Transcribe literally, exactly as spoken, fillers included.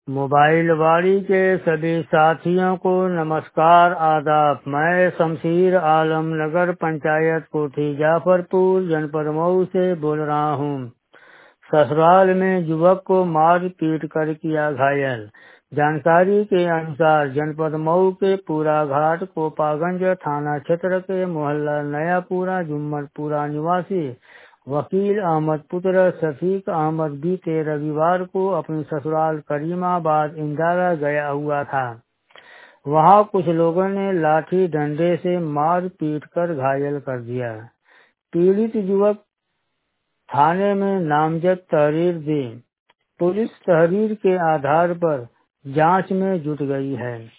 Mobile वाड़ी के सभी साथियों को नमस्कार आदाब। मैं शमशीर आलम नगर पंचायत कोठी जाफरपुर जनपद मऊ से बोल रहा हूँ। ससुराल में युवक को मार पीट कर किया घायल। जानकारी के अनुसार जनपद मऊ के पूरा घाट कोपागंज थाना क्षेत्र के मोहल्ला नयापुरा जुम्मनपुरा निवासी वकील अहमद पुत्र शफीक अहमद बीते रविवार को अपनी ससुराल करीमाबाद इंदारा गया हुआ था। वहां कुछ लोगों ने लाठी डंडे से मार पीट कर घायल कर दिया। पीड़ित युवक थाने में नामजद तहरीर दी। पुलिस तहरीर के आधार पर जांच में जुट गई है।